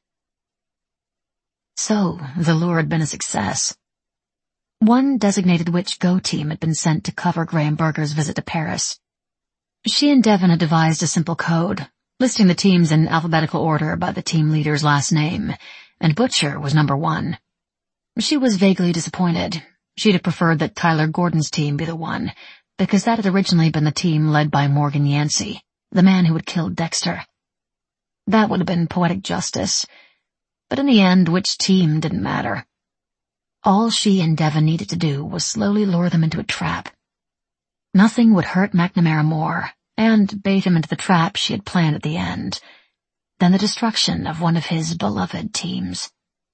So, the lure had been a success. One designated witch go team had been sent to cover Graham Burger's visit to Paris. She and Devon had devised a simple code, listing the teams in alphabetical order by the team leader's last name, and Butcher was number 1. She was vaguely disappointed. She'd have preferred that Tyler Gordon's team be the one, because that had originally been the team led by Morgan Yancey, the man who had killed Dexter. That would have been poetic justice, but in the end, which team didn't matter. All she and Devon needed to do was slowly lure them into a trap. Nothing would hurt McNamara more, and bait him into the trap she had planned at the end, than the destruction of one of his beloved teams.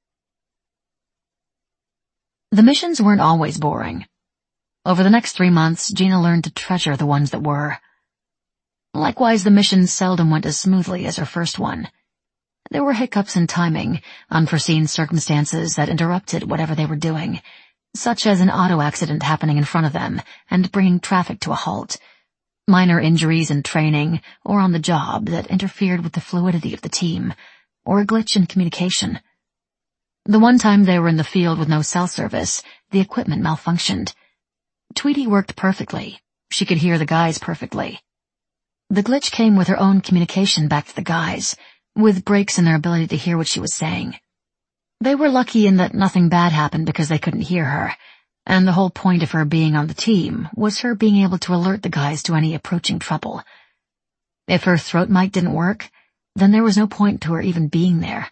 The missions weren't always boring. Over the next 3 months, Gina learned to treasure the ones that were. Likewise, the missions seldom went as smoothly as her first one. There were hiccups in timing, unforeseen circumstances that interrupted whatever they were doing, such as an auto accident happening in front of them and bringing traffic to a halt, minor injuries in training or on the job that interfered with the fluidity of the team, or a glitch in communication. The one time they were in the field with no cell service, the equipment malfunctioned. Tweety worked perfectly. She could hear the guys perfectly. The glitch came with her own communication back to the guys, with breaks in their ability to hear what she was saying. They were lucky in that nothing bad happened because they couldn't hear her, and the whole point of her being on the team was her being able to alert the guys to any approaching trouble. If her throat mic didn't work, then there was no point to her even being there.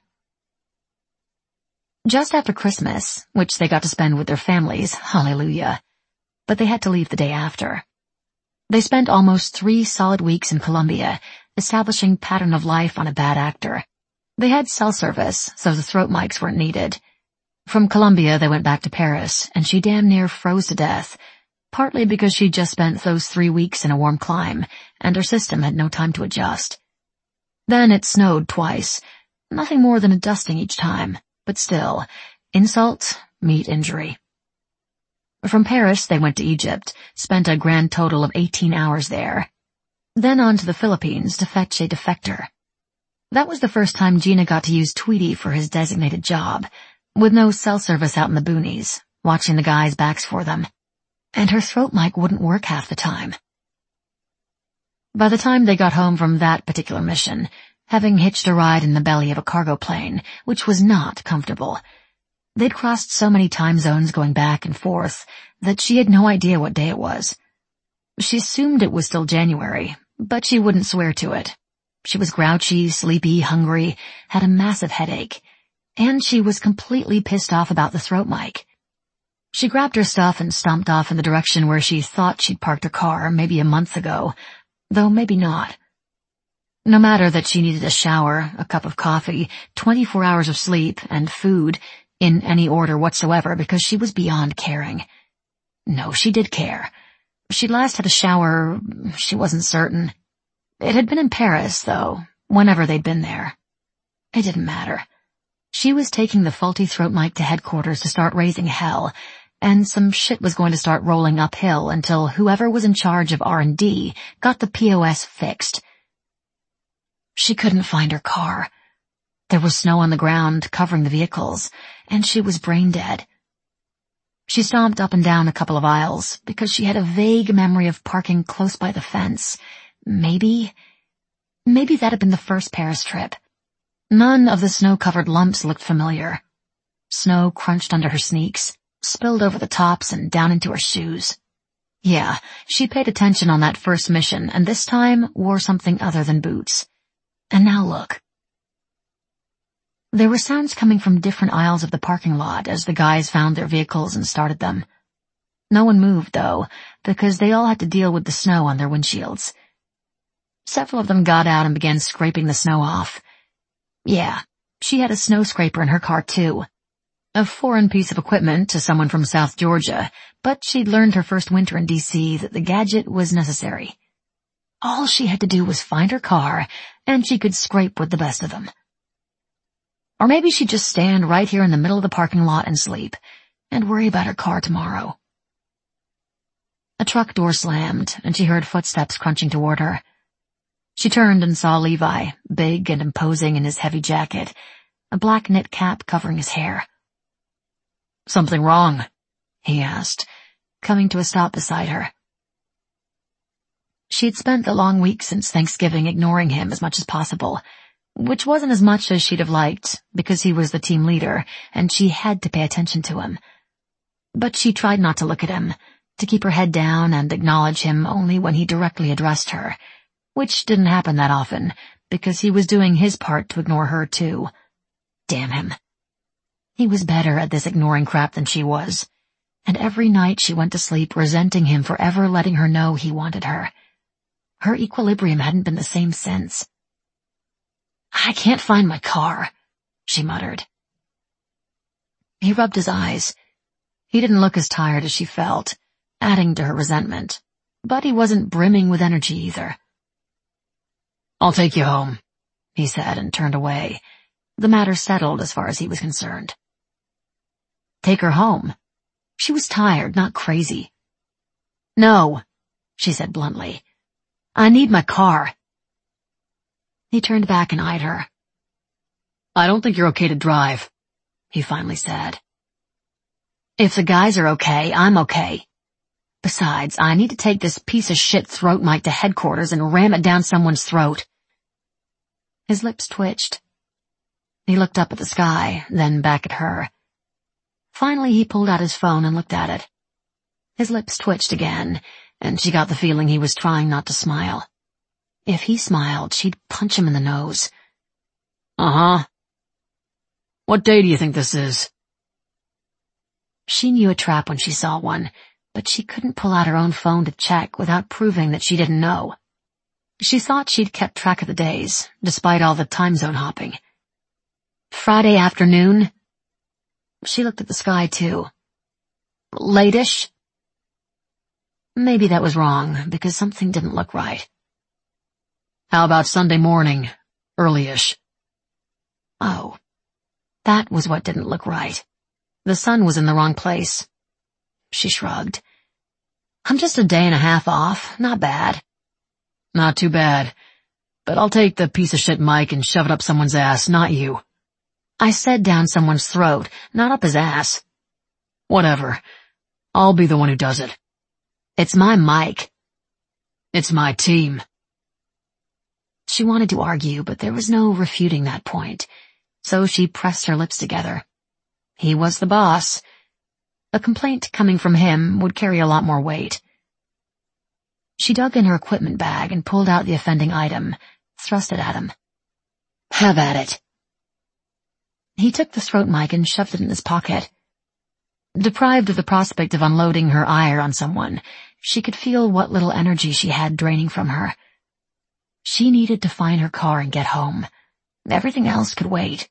Just after Christmas, which they got to spend with their families, hallelujah, but they had to leave the day after. They spent almost 3 solid weeks in Colombia, establishing pattern of life on a bad actor. They had cell service, so the throat mics weren't needed. From Colombia, they went back to Paris, and she damn near froze to death, partly because she'd just spent those 3 weeks in a warm clime, and her system had no time to adjust. Then it snowed twice, nothing more than a dusting each time, but still, insult meet injury. From Paris, they went to Egypt, spent a grand total of 18 hours there. Then on to the Philippines to fetch a defector. That was the first time Gina got to use Tweety for his designated job, with no cell service out in the boonies, watching the guys' backs for them. And her throat mic wouldn't work half the time. By the time they got home from that particular mission, having hitched a ride in the belly of a cargo plane, which was not comfortable, they'd crossed so many time zones going back and forth that she had no idea what day it was. She assumed it was still January, but she wouldn't swear to it. She was grouchy, sleepy, hungry, had a massive headache, and she was completely pissed off about the throat mic. She grabbed her stuff and stomped off in the direction where she thought she'd parked her car maybe a month ago, though maybe not. No matter that she needed a shower, a cup of coffee, 24 hours of sleep, and food, in any order whatsoever, because she was beyond caring. No, she did care. She'd last had a shower, she wasn't certain. It had been in Paris, though, whenever they'd been there. It didn't matter. She was taking the faulty throat mic to headquarters to start raising hell, and some shit was going to start rolling uphill until whoever was in charge of R&D got the POS fixed. She couldn't find her car. There was snow on the ground covering the vehicles, and she was brain dead. She stomped up and down a couple of aisles because she had a vague memory of parking close by the fence. Maybe that had been the first Paris trip. None of the snow-covered lumps looked familiar. Snow crunched under her sneaks, spilled over the tops and down into her shoes. Yeah, she paid attention on that first mission, and this time wore something other than boots. And now look. There were sounds coming from different aisles of the parking lot as the guys found their vehicles and started them. No one moved, though, because they all had to deal with the snow on their windshields. Several of them got out and began scraping the snow off. Yeah, she had a snow scraper in her car, too. A foreign piece of equipment to someone from South Georgia, but she'd learned her first winter in D.C. that the gadget was necessary. All she had to do was find her car, and she could scrape with the best of them. Or maybe she'd just stand right here in the middle of the parking lot and sleep, and worry about her car tomorrow. A truck door slammed, and she heard footsteps crunching toward her. She turned and saw Levi, big and imposing in his heavy jacket, a black knit cap covering his hair. "Something wrong?" he asked, coming to a stop beside her. She had spent the long week since Thanksgiving ignoring him as much as possible, which wasn't as much as she'd have liked, because he was the team leader, and she had to pay attention to him. But she tried not to look at him, to keep her head down and acknowledge him only when he directly addressed her, which didn't happen that often, because he was doing his part to ignore her too. Damn him. He was better at this ignoring crap than she was, and every night she went to sleep resenting him for ever letting her know he wanted her. Her equilibrium hadn't been the same since. "I can't find my car," she muttered. He rubbed his eyes. He didn't look as tired as she felt, adding to her resentment, but he wasn't brimming with energy either. "I'll take you home," he said and turned away, the matter settled as far as he was concerned. Take her home? She was tired, not crazy. "No," she said bluntly. "I need my car." He turned back and eyed her. "I don't think you're okay to drive," he finally said. "If the guys are okay, I'm okay. Besides, I need to take this piece of shit throat mic to headquarters and ram it down someone's throat." His lips twitched. He looked up at the sky, then back at her. Finally, he pulled out his phone and looked at it. His lips twitched again, and she got the feeling he was trying not to smile. If he smiled, she'd punch him in the nose. "Uh-huh. What day do you think this is?" She knew a trap when she saw one, but she couldn't pull out her own phone to check without proving that she didn't know. She thought she'd kept track of the days, despite all the time zone hopping. "Friday afternoon?" She looked at the sky, too. "Late-ish?" Maybe that was wrong, because something didn't look right. "How about Sunday morning, early-ish?" Oh, that was what didn't look right. The sun was in the wrong place. She shrugged. "I'm just a day and a half off, not bad." "Not too bad, but I'll take the piece of shit mic and shove it up someone's ass, not you." "I said down someone's throat, not up his ass." "Whatever. I'll be the one who does it." "It's my mic." "It's my team." She wanted to argue, but there was no refuting that point, so she pressed her lips together. He was the boss. A complaint coming from him would carry a lot more weight. She dug in her equipment bag and pulled out the offending item, thrust it at him. "Have at it." He took the throat mic and shoved it in his pocket. Deprived of the prospect of unloading her ire on someone, she could feel what little energy she had draining from her. She needed to find her car and get home. Everything else could wait.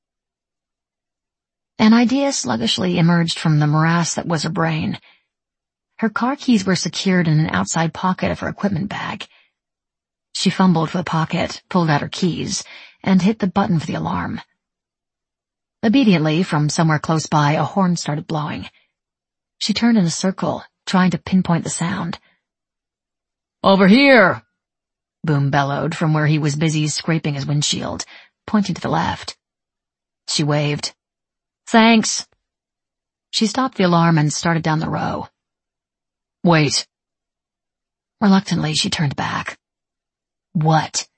An idea sluggishly emerged from the morass that was her brain. Her car keys were secured in an outside pocket of her equipment bag. She fumbled for the pocket, pulled out her keys, and hit the button for the alarm. Obediently, from somewhere close by, a horn started blowing. She turned in a circle, trying to pinpoint the sound. "Over here!" Boom bellowed from where he was busy scraping his windshield, pointing to the left. She waved. Thanks. She stopped the alarm and started down the row. Wait. Reluctantly, she turned back. What?